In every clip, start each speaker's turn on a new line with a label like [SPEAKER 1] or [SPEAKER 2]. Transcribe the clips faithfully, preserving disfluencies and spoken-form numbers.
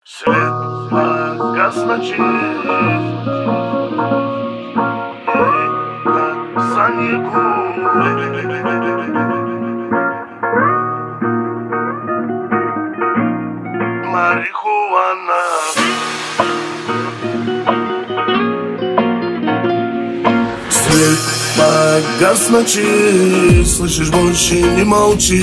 [SPEAKER 1] Свет погас ночи, и касание губ. Марихуана. Свет погас ночи, слышишь, больше не молчи.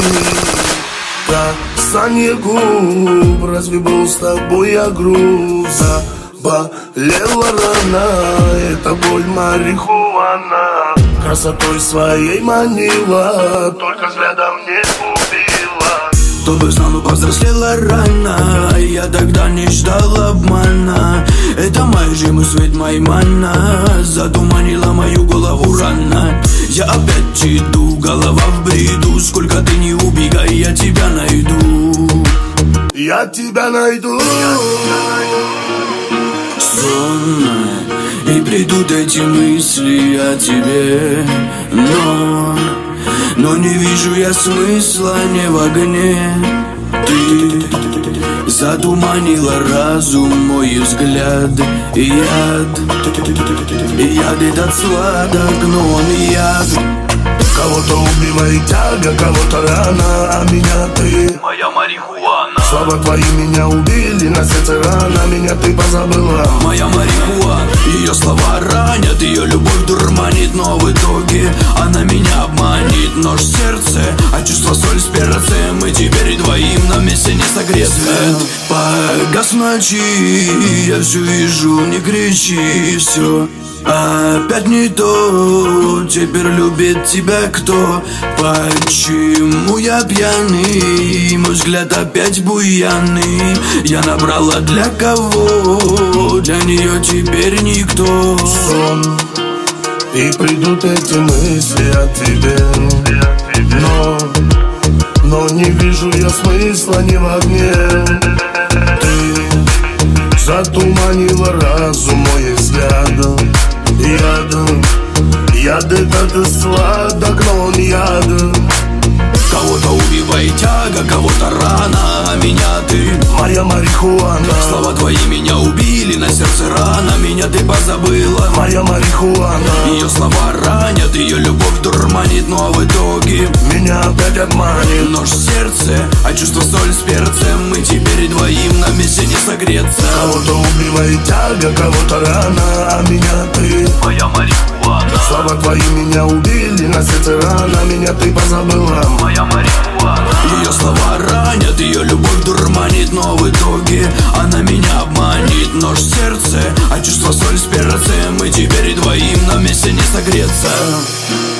[SPEAKER 1] Касание губ, разве был с тобой я груб? Заболела рана, это боль марихуана. Красотой своей манила, только взглядом не убила.
[SPEAKER 2] Кто бы знал, но повзрослела рано, я тогда не ждал обмана. Это моя жизнь, свет, моя мана, затуманила мою голову рано. Я опять иду, голова в бреду, сколько ты не убегай, я тебя найду.
[SPEAKER 1] Я тебя найду.
[SPEAKER 2] Сонно, и придут эти мысли о тебе, но... Но не вижу я смысла не в огне. Ты затуманила разум, мой взгляд. И яд, и яд этот сладок, но он яд.
[SPEAKER 1] Кого-то убивает тяга, кого-то рана, а меня ты
[SPEAKER 2] моя марихуана.
[SPEAKER 1] Слова твои меня убили, на сердце рана, меня ты позабыла.
[SPEAKER 2] Моя марихуана, ее слова ранят, ее любовь дурманит, но в итоге она меня обманет. Нож в сердце, а чувство соль с перцем, мы теперь двоим на месте не согреты. Свет погас в ночи, я все вижу, не кричи, все опять не то, теперь любит тебя кто? Почему я пьяный, мой взгляд опять буяный? Я набрала для кого, для нее теперь никто.
[SPEAKER 1] Сон, и придут эти мысли о тебе, но, но не вижу я смысла ни в огне. Ты затуманила разум, мой взгляд. Яд, яд этот сладок, но он яд.
[SPEAKER 2] Кого-то убивает тяга, кого-то рана, а меня ты
[SPEAKER 1] моя марихуана.
[SPEAKER 2] Слова твои меня убили, на сердце рана, меня ты позабыла.
[SPEAKER 1] Моя марихуана.
[SPEAKER 2] Ее слова ранят, ее любовь дурманит, но в итоге
[SPEAKER 1] меня опять обманет.
[SPEAKER 2] Нож в сердце, а чувство соль с перцем, мы теперь двоим на месте не согреться.
[SPEAKER 1] Кого-то убивает тяга, кого-то рана, а меня ты
[SPEAKER 2] моя марихуана.
[SPEAKER 1] Слова твои меня убили, на сердце рана, меня ты позабыла.
[SPEAKER 2] Моя марихуана. Ее слова ранят, ее любовь дурманит, но в итоге она меня обманет. Нож в сердце, а чувство соль с перцем, мы теперь двоим на месте не согреться.